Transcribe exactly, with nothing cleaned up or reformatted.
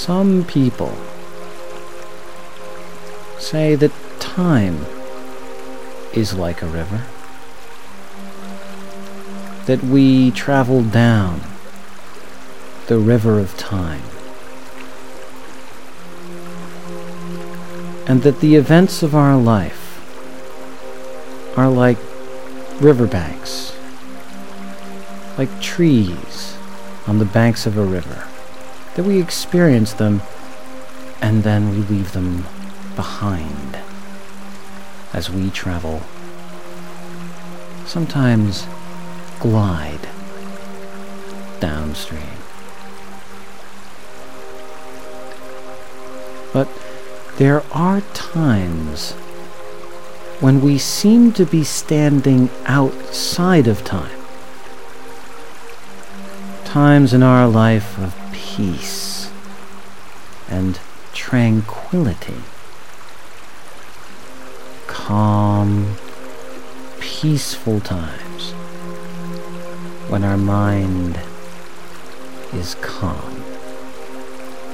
Some people say that time is like a river, that we travel down the river of time, and that the events of our life are like riverbanks, like trees on the banks of a river, that we experience them and then we leave them behind as we travel, sometimes glide downstream. But there are times when we seem to be standing outside of time. Times in our life of peace and tranquility. Calm, peaceful times when our mind is calm.